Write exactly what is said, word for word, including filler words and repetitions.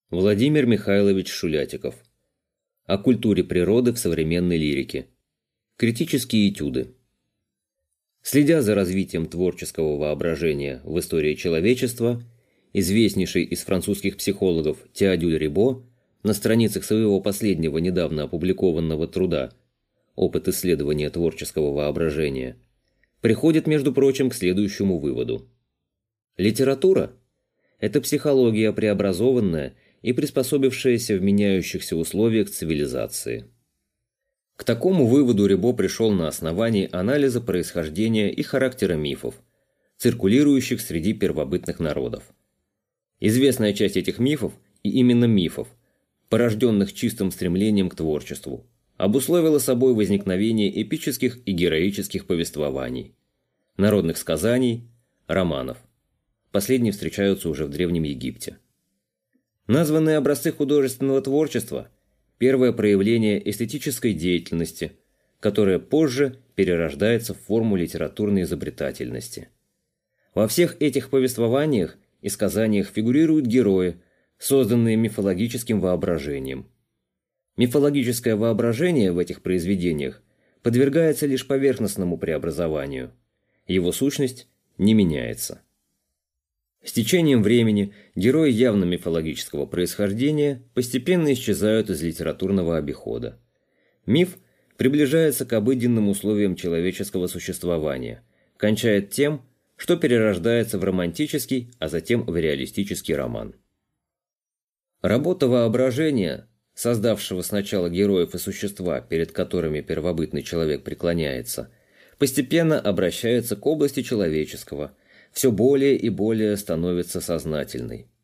Владимир Михайлович Шулятиков. О культуре природы в современной лирике. Критические этюды. Следя за развитием творческого воображения в истории человечества, известнейший из французских психологов Теодюль Рибо на страницах своего последнего недавно опубликованного труда «Опыт исследования творческого воображения» приходит, между прочим, к следующему выводу. Литература – это психология, преобразованная и приспособившаяся в меняющихся условиях цивилизации. К такому выводу Рибо пришел на основании анализа происхождения и характера мифов, циркулирующих среди первобытных народов. Известная часть этих мифов, и именно мифов, порожденных чистым стремлением к творчеству, обусловила собой возникновение эпических и героических повествований, народных сказаний, романов. Последние встречаются уже в Древнем Египте. Названные образцы художественного творчества – первое проявление эстетической деятельности, которое позже перерождается в форму литературной изобретательности. Во всех этих повествованиях и сказаниях фигурируют герои, созданные мифологическим воображением. Мифологическое воображение в этих произведениях подвергается лишь поверхностному преобразованию. Его сущность не меняется. С течением времени герои явно мифологического происхождения постепенно исчезают из литературного обихода. Миф приближается к обыденным условиям человеческого существования, кончает тем, что перерождается в романтический, а затем в реалистический роман. Работа воображения, создавшего сначала героев и существа, перед которыми первобытный человек преклоняется, постепенно обращается к области человеческого, все более и более становится сознательной.